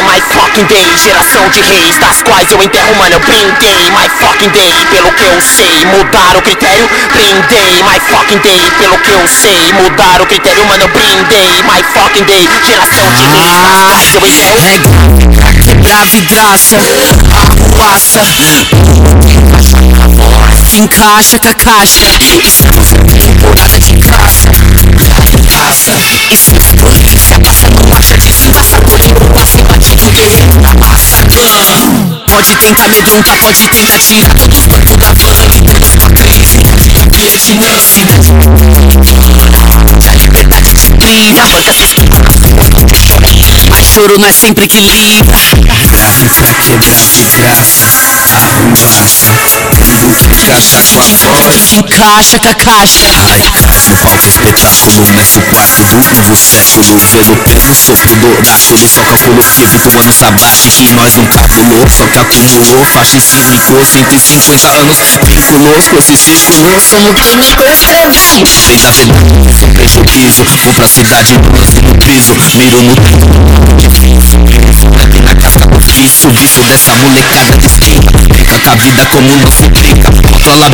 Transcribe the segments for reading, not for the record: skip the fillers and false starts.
my fucking day. Geração de reis, das quais eu enterro, mano, eu brindei. My fucking day, pelo que eu sei. Mudar o critério, brindei. My fucking day, pelo que eu sei. Mudar o critério, mano, eu brindei. My fucking day, geração de reis, das quais eu enterro. Quebrar vidraça, arruaça, encaixa com a caixa. Temporada de caça, passa. Isso é polícia, passa no marcha, desenlaça. Acima de quem guerreiro na massa. Pode tentar amedrontar, pode tentar tirar tudo os bandos da van. Bilhete Nancy, a liberdade de brinda. Mas choro não é sempre que limpa. Grave pra quebrar vidraça, arruaça, encaixa com a voz, encaixa com a caixa. Ai, falta espetáculo, mexe o quarto do novo século. Pelo pleno sopro do oráculo, só calculo que evita o ano sabático que nós não calculou, só que acumulou faixa cívico, 150 anos vinculou com esse círculo. Somos playmakers previsto. Bem na verdade, sem prejuízo, vou pra cidade no lance no triso, miro no leve na casca do vício, visto dessa molecada de esquina. Brinca com a vida como não se brinca, controla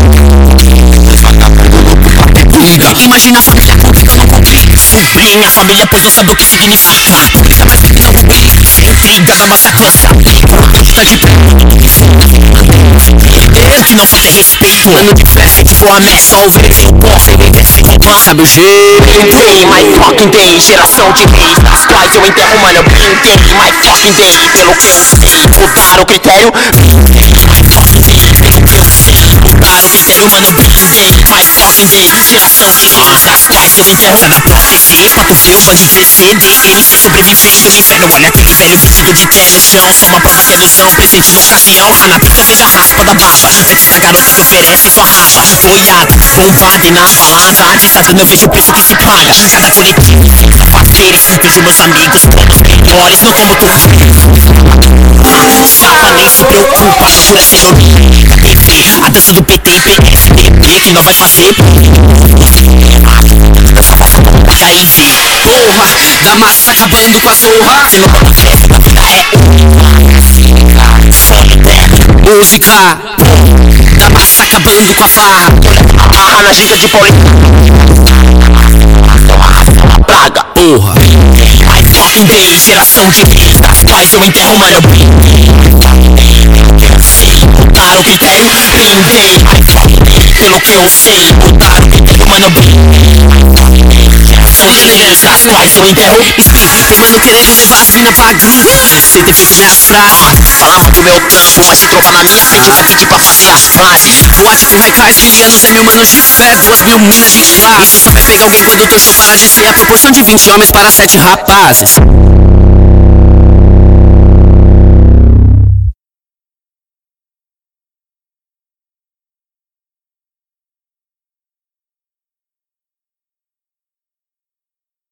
Imagina a família pública, não complica. Sublinha, família poder saber o que significa. Pública, mas que não publica. Liga na nossa classe, política de que não falha respeito. Ano de festa de fome, só ouvir que eu posso. Sabe o jeito? Brindei, my fucking day, geração de reis, das quais eu enterro, mano, eu brindei. My fucking day, pelo que eu sei. Mudar o critério, brindei. My fucking day, pelo que eu sei. Mudar o critério, mano, eu brindei. My fucking day, geração de reis, das quais eu enterro. Na profecia, papo feio, bando de CD. Eles que sobrevivendo no inferno, mano, é tudo velho vestido de pé no chão. Só uma prova que é missão, presente na ocasião. Tá na pica, veja a raspa da barba. Antes da garota que oferece sua rapa. Boiada, bombada na balada. Avisada, não vejo o preço que se paga. Cada coletivo, parceiro, escrito de meus amigos. Todos melhores, não como tu. Chapa, nem se preocupa, procura ser a dança do PT e PSDB que não vai fazer. E aí, porra, da massa acabando com a zorra. Se não for festa, a vida é música, da massa acabando com a farra. Barra na ginga de poli. Praga, Porra, my fucking day, geração de reis, das quais eu enterro, mano, eu brindei. Mudar o critério, brindei. My fucking day, pelo que eu sei. Mudar o critério, mano, eu brindei. Geração de reis, das quais eu enterro. espírito humano querendo levar as mina pagando. Receita efeito nas frases. Falava do meu trampo, mas se trocar na minha frente eu vou pedir pra fazer as frases. Boate com recais, filianos, 10 mil manos de fé, 2 mil minas de classe. Só vai pegar alguém quando o torso para de ser a proporção de 20 homens para 7 rapazes.